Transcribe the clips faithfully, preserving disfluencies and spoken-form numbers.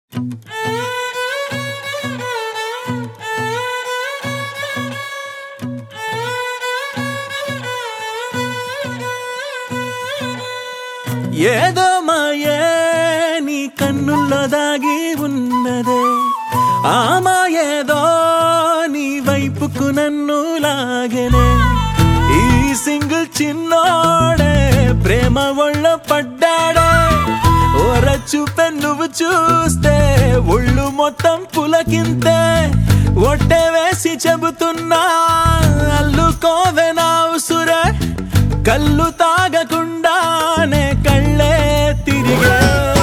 ఏదో మాయే నీ కన్నుల్లో దాగి ఉన్నదే, ఆ మాయేదో నీ వైపుకు నన్ను లాగనే. ఈ సింగిల్ చిన్నోడే ప్రేమ ఒళ్ళ పడ్డాడే, ఓర చూపే నువ్వు చూస్తే ఒళ్ళు మొత్తం పులకింతే. ఒట్టే వేసి చెబుతున్నా అల్లుకోవే నా ఉసురే, కళ్ళు తాగకుండానే కళ్ళే తిరిగే.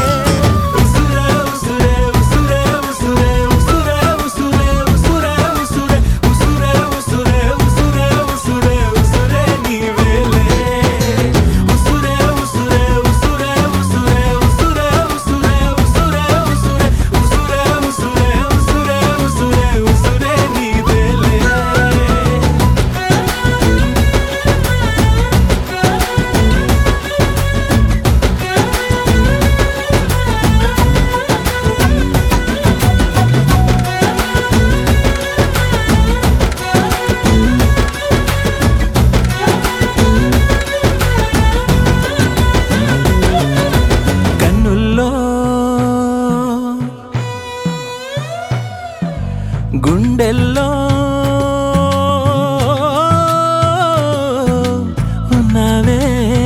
గుండెల్లో ఉన్నావే,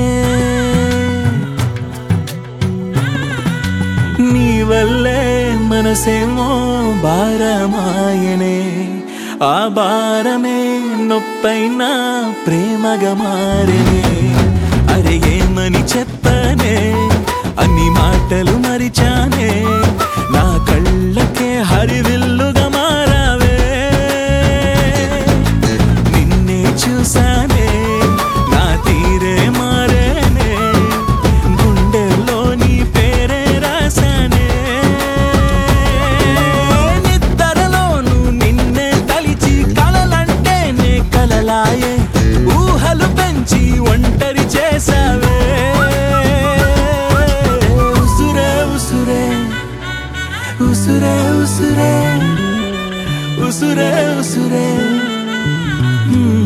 నీ వల్లే మనసేమో భారమాయనే. ఆ భారమే నొప్పైనా ప్రేమగా మారనే. అరే ఏమని చెప్పనే, అన్ని మాటలు మరిచానే, నా కళ్ళకే హరివిల్లుగా మారావే. నిన్నే చూసానే, నా తీరే మారేనే, గుండెల్లో నీ పేరే రాసానే. నిద్రలోను నిన్నే తలిచి కలలంటేనే కలలాయే, ఊహలు పెంచి ఒంటరి చేసావే. ఉసురే ఉసురే ఉసురే ఉసురే ఉసురే